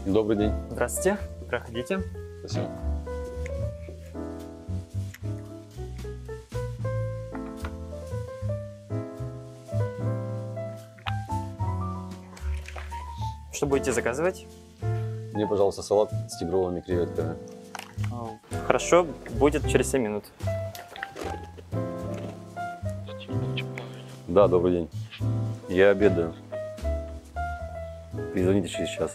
Добрый день. Здравствуйте, проходите. Спасибо. Что будете заказывать? Мне, пожалуйста, салат с тигровыми креветками. Хорошо, будет через 7 минут. Да, добрый день. Я обедаю. Перезвоните через час.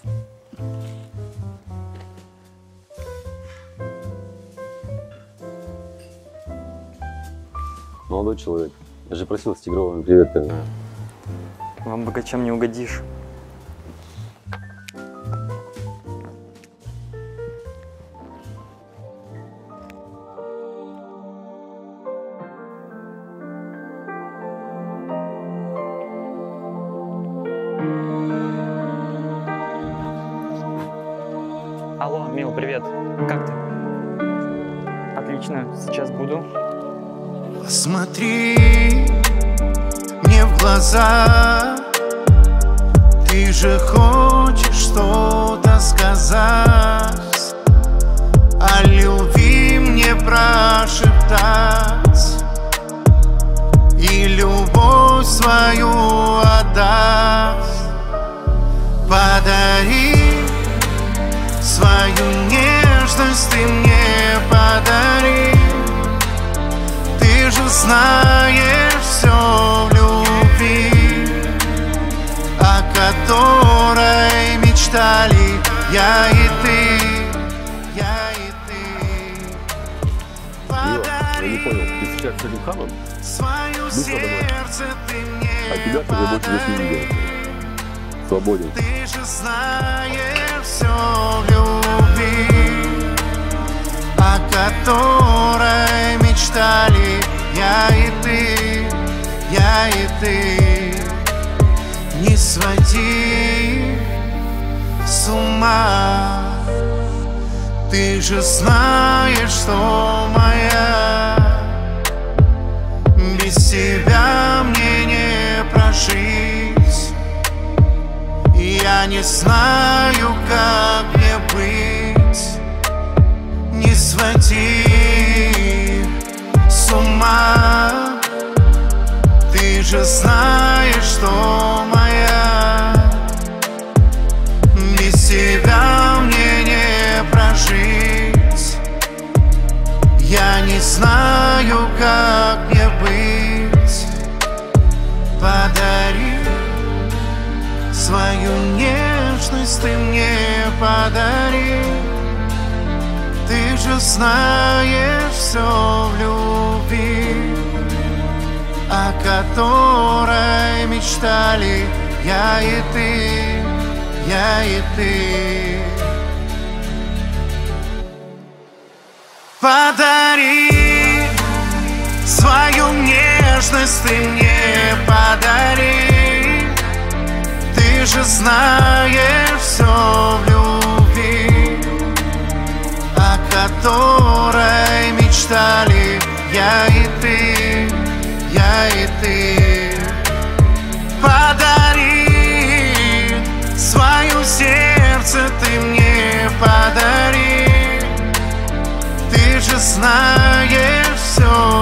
Молодой человек, я же просил с тигровыми креветками. Вам богачам не угодишь. Алло, Мил, привет. Как ты? Отлично, сейчас буду. Смотри мне в глаза, ты же хочешь что-то сказать, о любви мне прошептать и любовь свою отдать. Подари свою нежность, ты мне подари. Ты же знаешь все в любви, о которой мечтали я и ты, я и ты. Мила, я не понял, ты сейчас с этим хамом? Свое сердце ты мне А тебя я больше здесь не видел. Свободен. Ты же знаешь все в любви, о которой мечтали я и ты, я и ты. Не своди с ума, ты же знаешь, что моя, без тебя мне не прожить. Я не знаю, как мне быть. Не своди с ума, ты же знаешь, что моя, без тебя мне не прожить. Я не знаю, как мне быть. Подари свою нежность, ты мне подари. Ты же знаешь все в любви, о которой мечтали я и ты, я и ты. Подари свою нежность, ты мне подари. Ты же знаешь все в любви, о которой мечтали я и ты, я и ты. Подари свое сердце, ты мне подари. Ты же знаешь все